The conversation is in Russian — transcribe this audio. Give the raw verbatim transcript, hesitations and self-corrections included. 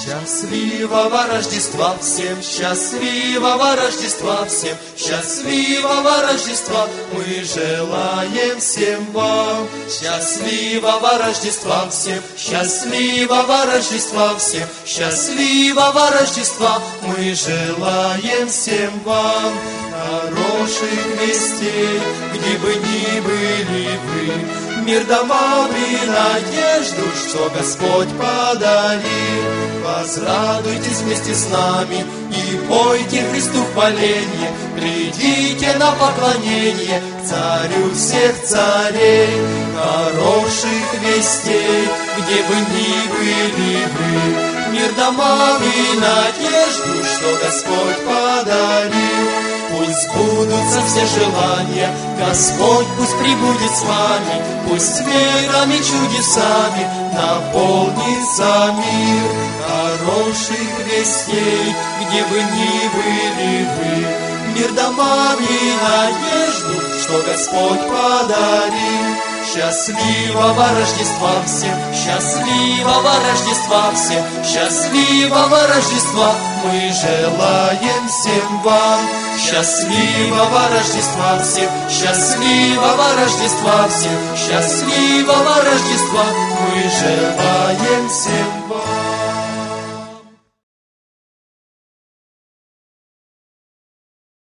Счастливого Рождества всем, счастливого Рождества всем, счастливого Рождества мы желаем всем вам. Счастливого Рождества всем, счастливого Рождества всем, счастливого Рождества мы желаем всем вам. Хороших вестей, где бы ни были вы, мир, домам и надежду, что Господь подарил. Возрадуйтесь вместе с нами и пойте Христу хваление. Придите на поклонение к Царю всех царей. Хороших вестей, где бы ни были вы, мир, домам и надежду, что Господь подарил. Пусть сбудутся все желания, Господь пусть прибудет с вами, пусть верами, чудесами наполнится мир. Хороших вестей, где бы ни были вы, мир, домам и надежду, что Господь подарил. Счастливого Рождества всем, счастливого Рождества всем, счастливого Рождества мы желаем всем вам. Счастливого Рождества всем, счастливого Рождества всем, счастливого Рождества мы желаем всем вам.